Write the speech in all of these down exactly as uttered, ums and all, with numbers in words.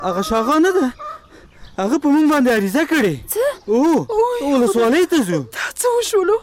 هغه شاغه نه ده، هغه په موږ باندې عریضه کړې. څه؟ او ولسوالۍ ته ځو. دا څه وشولو؟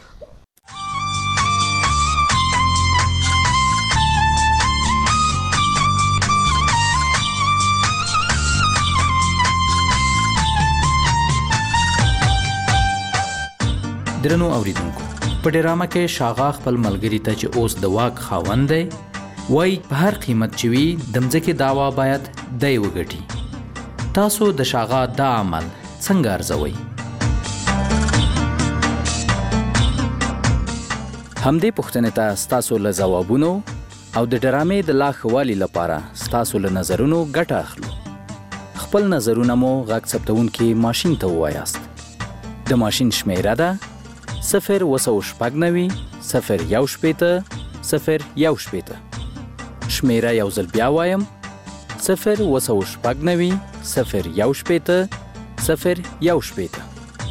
درنو اوریدونکو، په ډرامه کې شاغا خپل ملګری ته چې اوس د واک خاوند دی وای په هر قیمت چې وي د مځکې دعوا باید دی وګټي. تاسو د شاغا دا عمل څنګه ارزوئ؟ همدې پوښتنې ته ستاسو له ځوابونو او د ډرامې د لا ښه والي لپاره ستاسو له نظرونو ګټه اخلو. خپل نظرونه مو غږ ثبتونکي ماشین ته ووایاست. د ماشین شمیره ده صفر وسو شپږ نوي صفر یو شپېته صفر یو شپېته. شمیره یو ځل بیا وایم، صفر وسو شپږ نوي صفر یو شپېته صفر یو شپېته.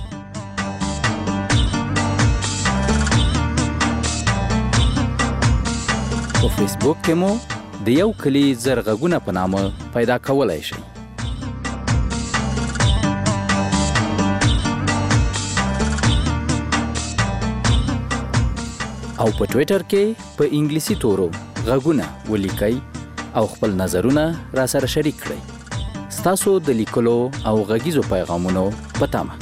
په فیسبوک کې مو د یو کلی زر غږونه په نامه پیدا کولای شئ. او په ټویټر کې په انګلیسي تورو غږونه ولیکئ او خپل نظرونه را سره شریک کړئ. ستاسو د لیکلو او غږیزو پیغامونو په تمه.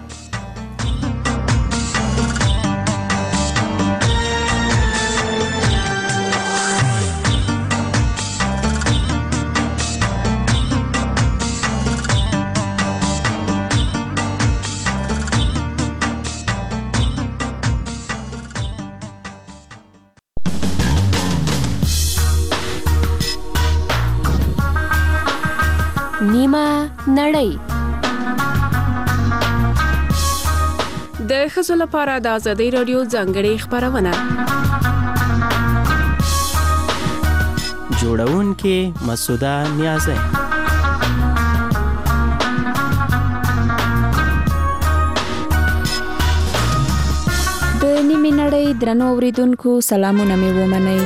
نیمه نړۍ د ښځو لپاره د آزادۍ راډیو ځانګړې خپرونه. جوړونکې مسعوده نیازی. د نیمه نړۍ درنو اوریدونکو سلامونه مې ومنئ.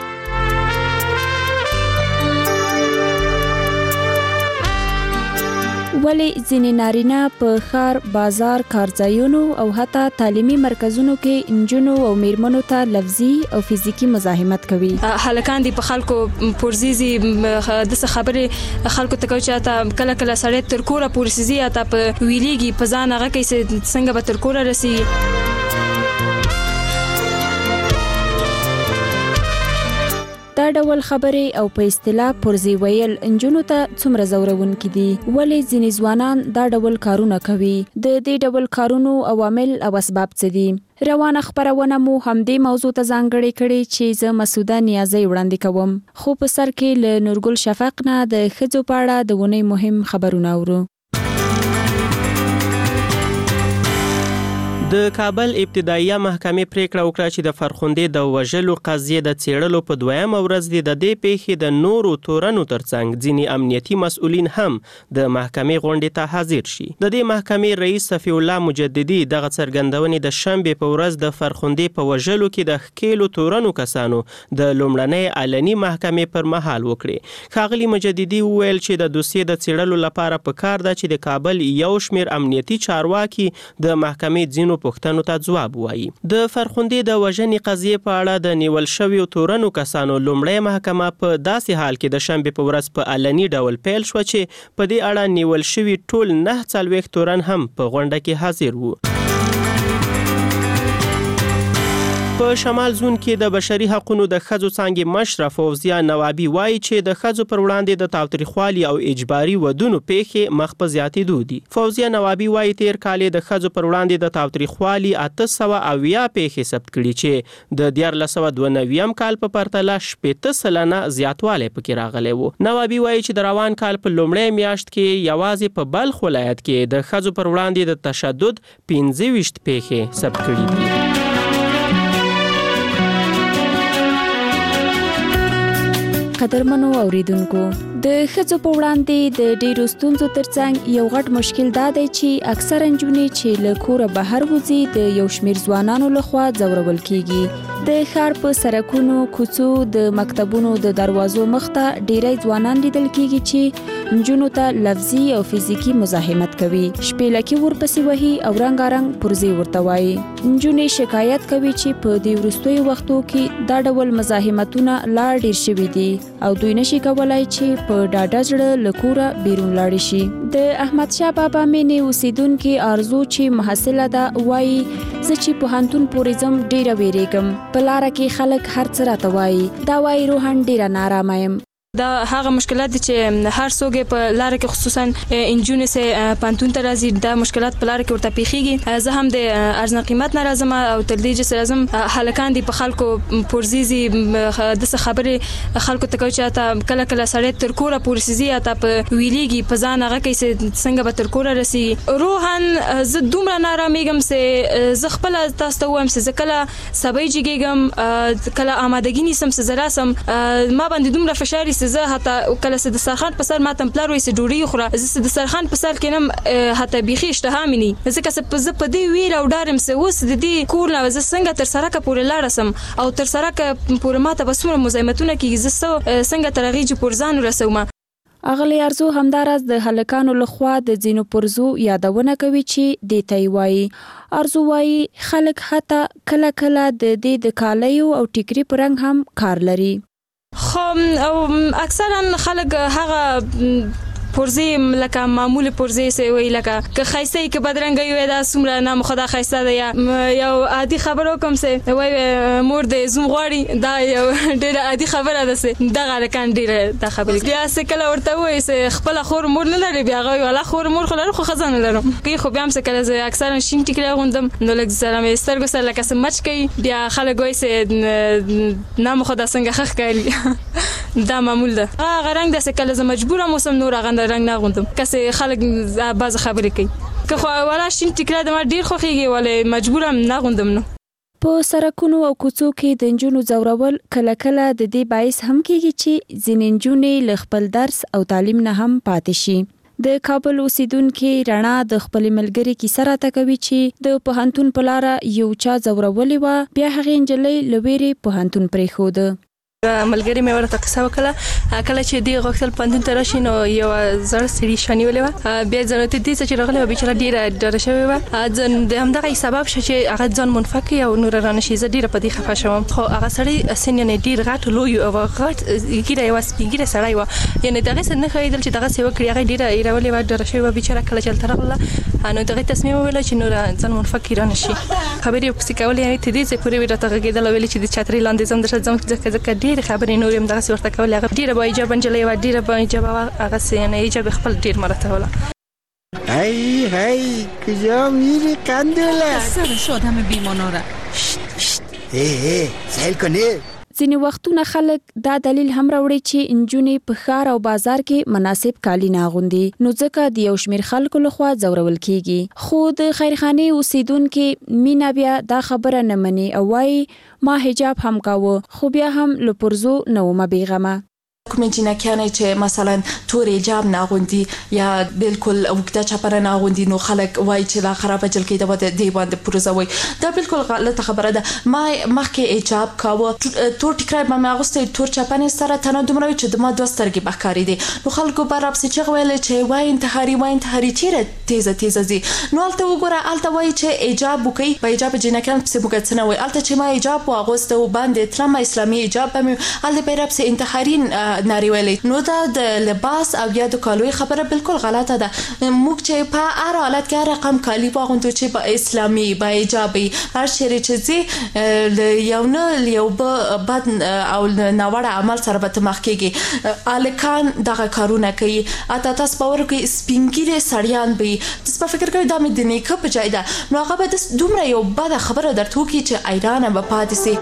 ولی ځینې نارینه په ښار، بازار، کارځایونو او حتی تعلیمي مرکزونو کې انجونو او میرمنو ته لفظي او فزیکی مزاحمت کوي. هلکان دي په خلکو پرزيزي د څه خبرې خلکو ته کوي چې تا کله کله سړی تر کوره پورسيزي تا په ویليږي په ځان هغه کې څنګه به تر کوره رسي. دا ډول خبرې او په اصطلاح پرزي ویل انجونو ته څومره زورونکي دي. ولې ځینې ځوانان دا ډول کارونه کوي؟ د دې ډول کارونو عوامل او اسباب څه دي؟ روانه خبرونه مو همدې موضوع ته ځانګړې کړې چې زه مسعوده نیازی وړاندې کوم. خو په سر کې له نورګل شفق نه د ښځو په اړه د ونې مهم خبرونه اورو. د کابل ابتدایي محکمې پریکړه وکړه چې د فرخندې د وژلو قضیې د څېړلو په دویمه ورځ د دې پیښې د نورو تورنو ترڅنګ ځینې امنیتي مسؤلین هم د محکمې غونډې ته حاضر شي. د دې محکمې رئیس صفی الله مجددي دغه څرګندونې د شنبې په ورځ د فرخندې په وژلو کې د ښکېلو تورنو کسانو د لومړنۍ علني محکمې پر مهال وکړې. ښاغلي مجددي وویل چې د دوسیې د څېړلو لپاره پکار ده چې د کابل یو شمېر امنیتي چارواکي د محکمې ځینو پوښتنو ته ځواب وایي. د فرخندې د وژنې قضیې په اړه د نیول شویو تورنو کسانو لومړی محکمه په داسې حال کې د شنبې په ورځ په علني ډول پیل شوه چې په دې اړه نیول شوي ټول نه څلوېښت تورن هم په غونډه کې حاضر وو. په شمال زون کې د بشري حقوقو د ښځو څانګې مشره فوزیه نوابي وایي چې د ښځو پر وړاندې د تاوتریخوالي او اجباري ودونو پیښې مخ په زیاتېدو دي. فوزیه نوابي وایي تیر کال د ښځو پر وړاندې د تاوتریخوالي اته سوه اویا پیښې ثبت کړي چې د دیارلس سوه دوه نویم کال په پرتله شپېته سلنه زیاتوالی پکې راغلی و. نوابي وایي چې د روان کال په لومړۍ میاشت کې یوازې په بلخ ولایت کې د ښځو پر وړاندې د تشدد پنځه ویشت پیښې ثبت کړي دي. قدرمنو اوریدونکو، د ښځو په وړاندې د ډیرو ستونزو ترڅنګ یو غټ مشکل دا دی چې اکثر نجونې چې له کوره بهر وځي د یو شمیر ځوانانو لخوا ځورول کیږي. د ښار په سړکونو، کوڅو، د مکتبونو د دروازو مخته ډیری ځوانان لیدل کیږي چې نجونو ته لفظي او فزیکی مزاحمت کوي، شپېلکې ورپسې وهي او رنګارنګ پرزې ورته وایي. نجونې شکایت کوي چې په دې وروستیو وختو کې دا ډول مزاحمتونه لا ډیر شوي دي او دوی نشي کولای چې په ډاډه زړه له کوره بیرون لاړ شي. د احمد شاه بابا مینې اوسیدونکي آرزو چې محصله ده وایي زه چې پوهنتون پورې ځم ډیره ویریږم، په لاره کې خلک هر څه راته وایي، دا وایي روحاً ډیره نارامه یم. دا هغه مشکلات دي چې هر څوک په لار کې خصوصا انجونې سه پانتون ته راځي، دا مشکلات په لار کې ورته پیخيږي. زه هم د ارزان قیمت ناراضم او تر دې چې راځم هلکان دي په خلکو پرزيزي د څه خبرې خلکو ته کوي چې تا کله کله سړی تر کوره پورسيزي تا په ویليږي په ځان هغه کې څنګه به تر کوره رسي. روحان زه دومره نارامېږم سه زه خپل تاسو ته وایم چې کله سبای جګم کله آمادګی نیسم سه زراسم ما باندې دومره فشار زه حتی کله سه د سرخان په سر ماتم پلار وې سه ډوډۍ خوره زه د سرخان په سر کېنم حتی بيخي اشتها مني ځکه چې زه په دې ویر او ډارم سه اوس د دې کور نه زه څنګه تر سره کا پورې لاړسم او تر سره کا پورې ماته بسمه مزاحمتونه کې زه څنګه ترغیج پورزان رسوم. اغلی ارزو همدارز د هلکانو لخوا د زینو پرزو یادونه کوي چې د تای وای. ارزو وای خلک حتی کله کله د دې د کالیو او ټیکری پرنګ هم کار لري. خو او اکثرا خلک هغه پرزي لکه معمولی پرزي سي وی لکه که خاصه کې بدرنګ وي دا سمره نام خدا خاصه ده یا یو عادي خبرو کوم سي وای مور د زوم غواړي دا یو ډېر عادي خبره ده سي دا غلکان ډېر دا خبره بیا سه کله ورته وای سي خپل خور مور نه لري بیا غوي ولا خور مور خلل خو خزانه لرم کې خو بیا هم سه کله زه اکثرا شین ټیکره غوندم نو لکه زره مې سترګو سره لکه سمچ کوي بیا خلک وای سي نام خدا څنګه خخ کوي دا معمول ده. هغه رنګ د سه کله زه مجبوره موسم نور غند رنگ نه غوندم کسه خلک باز خبرې کوي که خو ولا شین ټیکره د ما ډیر خوخيږي ولې مجبورم نه غوندم. نو په سرکونو او کوڅو کې د نجونو زورول کله کله د دې باعث هم کېږي چې ځینې نجونې له خپل درس او تعلیم نه هم پاتې شي. د کابل اوسیدونکو رڼا د خپل ملګری کیسه راته کوي چې د پوهنتون په لار یو چا زورولې و بیا هغه نجلۍ لويري پوهنتون پرې خود. ملګری مې ورته قصه وکړه کله چې دی غوښتل پندون ته راشي نو یو زړه سړي شانیولې و بیا ځنه ته دې چې راغله بیچاره ډیره ډاره شوی و ځن د همدغه سبب شې چې هغه ځان منفک او نور رانه شي زه ډیره په دې خفه شوم. خو هغه سړی سن نه ډیر غټ لوی او غټ ګیره یو سپیګره سړی و یعنی دغه څه نه خېدل چې دغه څه وکړي هغه ډیره ایرولې و ډاره شوی و بیچاره کله چې تر راغله نو دغه تصمیم ویل چې نور ځان منفک رانه شي خبرې په سکول یعنی ته دې چې پوری ورته غېدل ویل چې د چتري لاندې زم درځم ځکه ځکه ډیر خبرې نور هم دغه ورته کول هغه ډیره با ایجاب انجلې و ډیره با ایجاب هغه سینه ایجاب خپل ډیر مرته ولا هی هی کجا میری قندله سر شدم بیماناره هی هی سهل کنه. ځینې وختونه خلک دا دلیل هم راوړي چې انجونې په ښار او بازار کې مناسب کالي نه اغوندي نو ځکه د یو شمیر خلکو لخوا ځورول کیږي. خو د خیرخانه اوسیدونکو مینا بیا دا خبره نه مني او وايي ما حجاب هم کاوه خو بیا هم لپرزو نو ما بیغمه. کوم جنکیانه چې مثلا تور حجاب ناغوندي یا بالکل وګدا چپره ناغوندي نو خلک وای چې دا خراب جل کې د دې باندې پروزوي دا بالکل غلطه خبره ده. ما مخکې حجاب کاوه تور ټیکرای ما اغوستې تور چپنه سره تنه دومره چې د ما دوسترګي بخاري دي نو خلکو برابر چې ویل چې وای انتحاري وای انتحاري چیرې تیزه تیزه زی نو الته وګوره الته وای چې حجاب وکي په حجاب جنکیان په سبوګت نه وای الته چې ما حجاب واغوسته و باندې ترما اسلامي حجاب به الته بیراب سه انتحارین ناری ویلي نو دا د لباس او یا د کالوي خبره بالکل غلطه ده. موږ چې په هر حالت کې رقم کالی واغوندو چې په اسلامي با حجابي هر شری چې یو نه یو بد او ناوړه عمل سره به مخ کېږي الکان دغه کارونه کوي اته تاسو باور کوي سپینګیره سړیان به تاسو په فکر کوي دا مې د نیکه په ځای ده نو هغه به د دومره یو بد خبره درته کوي چې ایران به پاتې سي.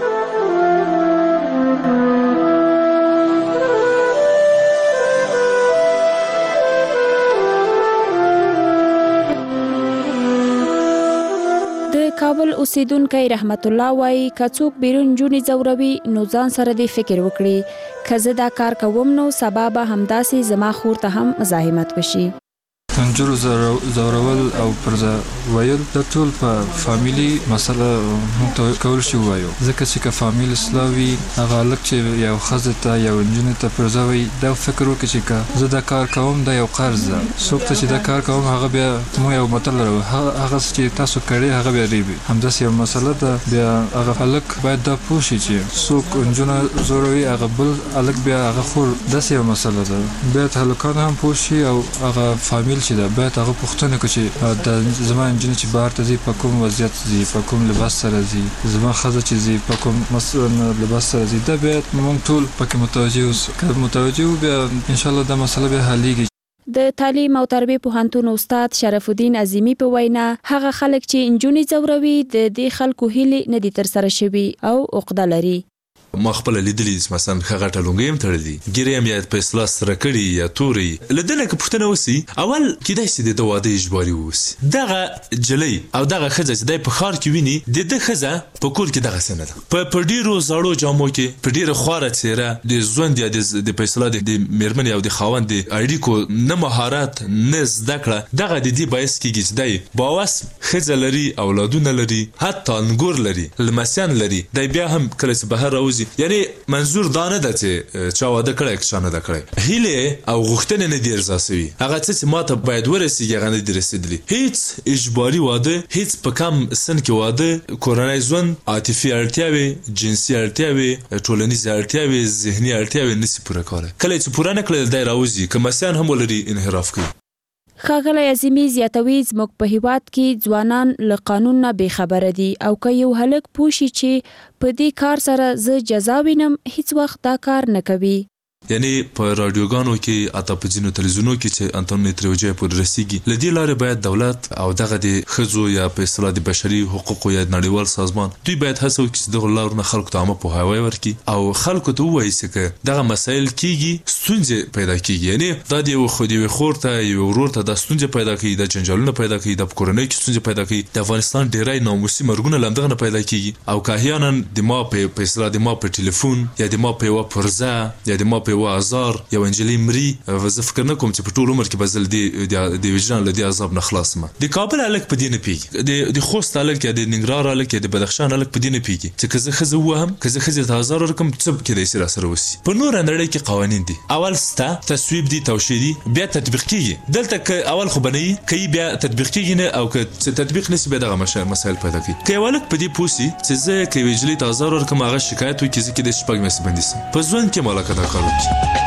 کابل اوسیدونکو رحمت الله وایي که څوک بیرون جونې ځوروي نو ځان سره دې فکر وکړي که زه دا کار کوم نو سبا به همداسې زما خور ته هم مزاحمت وشي. نجونو زورول او پرځه ویل د ټول په فامیلی مسله موږ ته کول شي وایو ځکه چې که فامیل اسلامي هغه لک چې یو ښځه ته یو نجونې ته پرځه وایي دا فکر وکړي چې که زه دا کار کوم دا یو قرض ده څوک ته چې دا کار کوم هغه بیا موږ یو متل لرو هغه چې تاسو کړی هغه بیا ریبي همداسې یو مسله ده بیا هغه هلک باید دا پوه شي چې څوک نجونه زوروي هغه بل هلک بیا هغه خور داسې یو مسله ده باید هلکان هم پوه شي او هغه فامیل چې دا باید هغه پوښتنه وکړي چې د زما نجونې چې بهر ته ځي په کوم وضعیت ځي په کوم لباس سره ځي زما ښځه چې ځي په کوم مثلا لباس سره ځي دا باید موږ ټول پکې متوجه اوسو که متوجه وو بیا انشاءالله دا مسله بیا حلیږي. د تعلیم او تربیه پوهنتون استاد شرف الدین عظیمی په وینا هغه خلک چې نجونې ځوروي د دې خلکو هیلې نه دي ترسره شوي او عقده لري. ما خپل لیدلی مثلا هغه ټلونګې هم تړلې ګیرې هم یا په اصلاح سره کړي یا توري لدنه که پوښتنه وسی اول کیدای شي د واده اجباري وسی دغه جلی او دغه ښځه چې د په ښار کې ویني د د ښځه په کور کې دغه سند په په ډیرو زړو جامو کې په ډیره خواره چیرې د ژوند یا د په اصلاح د میرمن او د خاوند د اړیکو نه مهارت نه زده کړه دغه د دې باعث کیږي چې دای باوس ښځه لري اولادونه لري حتی انګور لري لمسیان لري دای بیا هم کله چې بهر راوځي یعنی منظور دا نه ده چې چا واده کړی که چا نه ده کړی هیلې او غوښتنې نه دي ارزاسوي هغه څه چې ماته باید ورسېږي هغه نه دي رسېدلي هیڅ اجباري واده هیڅ په کم سن کې واده کورنی ژوند عاطفي اړتیاوې جنسي اړتیاوې ټولنیزې اړتیاوې ذهني اړتیاوې نسي پوره کولی کله چې پوره نه کړی دی راوځي که مسیان هم ولري انحراف کوي. ښاغلی عظیمی زیاتوي زموږ په هیواد کې ځوانان له قانون نه بې خبره دي او که یو هلک پوه شي چې په دې کار سره زه جزا وینم هیڅ وخت دا کار نه کوي. یعنی په رادیوګانو کې اته په ځینو تلویزیونو کې چې انټرنیټ تروجه پورې رسیږي لدې لارې باید دولت او دغه د ښځو یا په اصطلاح د بشري حقوقو یا نړیوال سازمان دوی باید هڅه وکړي چې دغه لارو نه خلکو ته عامه پوهاوی ورکړي او خلکو ته ووایي چې دغه مسایل کیږي ستونزې پیدا کیږي یعنی دا د یو خو د یوې خور ته یو ورور ته د ستونزې پیدا کوي د جنجالونه پیدا کوي د کورنۍ کې ستونزې پیدا کوي د افغانستان ډیری ناموسي مرګونه له همدغه نه پیدا کیږي او که احیانا د ما په اصطلاح د ما په ټلیفون یا د ما په یوه پرزه یا د ما په یوه ازار یو انجلي مري زه فکر نه کوم چې په ټول عمر کې به زه د وجدان له دې عذاب نه خلاص یم. د کابل هلک په دې نه پوهېږي د خوست هلک یا د ننګرهار هلک یا د بدخشان هلک په دې نه پوهېږي چې که زه ښځه ووهم که زه ښځې ته ازار ورکړم څه کیدای شي راسره وشي. په نوره نړۍ کې قوانین دي اول سته تصویب دي توشیح دي بیا تطبیق کیږي دلته که اول خو به نه وي که یې بیا تطبیق کیږي نه او که تطبیق نشي بیا دغه مسایل پیدا کوي. که یو هلک په دې پوه سي چې زه که یوې نجلۍ ته ازار ورکړم هغه شکایت وکړي زه کیدای شي شپږ میاشتې بندي شم په ژوند کې مالکه دا کار وکړي.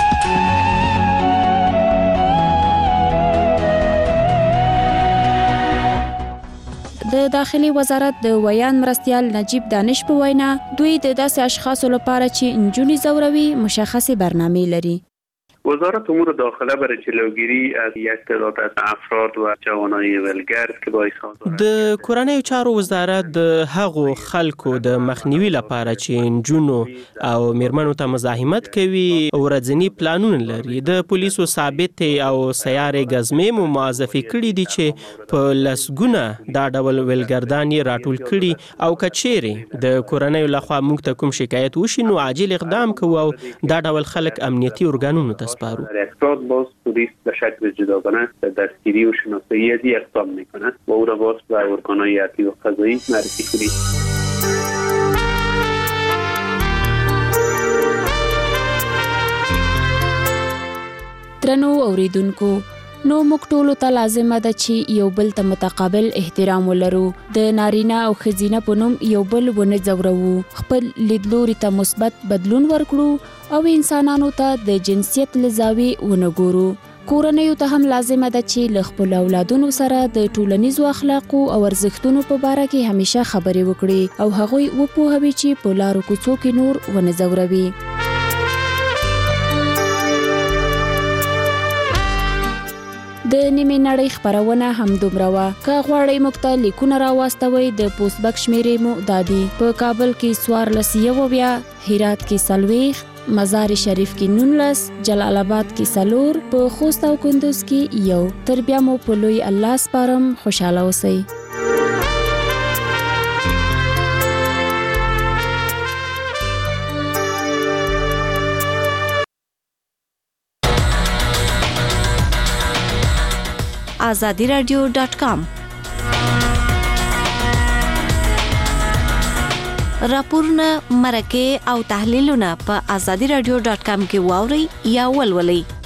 د داخلي وزارت د ویان مرستیال نجیب دانش په وینا دوی د داسې اشخاصو لپاره چې نجونې ځوروي مشخصې برنامې لري. وزارت امور داخله برای جلوگیری از یک تعداد از افراد و جوانای ولگرد که باعث آزار د کورنیو چارو وزارت د هغو خلکو د مخنیوي لپاره چې نجونو او میرمنو ته مزاحمت کوي ورځنی پلانونه لري د پولیسو ثابت او سیارې غزمې مو معرفي کړي دي چې په لسګونه دا ډول ولګردان راټول کړي او کچېرې د کورنیو لخوا موږ ته کوم شکایت وشي نو عاجل اقدام کوو او دا ډول خلک امنیتي ارګانونو ته سپارو. افراد باز پلیس به شکل جداگانه دستگیری و شناسایی ازی اقدام میکنه و او را باز به ارگانهای عدلی و قضایی معرفی کنید. درنو اوریدونکو نو موږ ټولو ته لازمه ده چې یو بل ته متقابل احترام ولرو د نارینه او ښځینه په نوم یو بل ونه ځورو خپل لیدلوري ته مثبت بدلون ورکړو او انسانانو ته د جنسیت له زاویې ونه ګورو. کورنیو ته هم لازمه ده چې له خپل اولادونو سره د ټولنیزو اخلاقو او ارزښتونو په باره کې همیشه خبرې وکړي او هغوی وپوهوي چې په لارو کوڅو کې نور ونه ځوروي. د نیمه نړۍ خبرونه هم دومره وه. که غواړئ موږ ته لیکونه راواستوئ د پوسټ بک شمیرې مو دا دي: په کابل کې څوارلس یو اویا، هرات کې څلوېښت، مزار شریف کې نولس، جلال آباد کې څلور، په خوست او کندوز کې یو. تر بیا مو په لوی الله سپارم. خوشحاله اوسئ. آزادي رادیو ډاټ کام. راپورونه، مرکې او تحلیلونه په آزادي رادیو ډاټ کام کې واورئ یا ولولئ.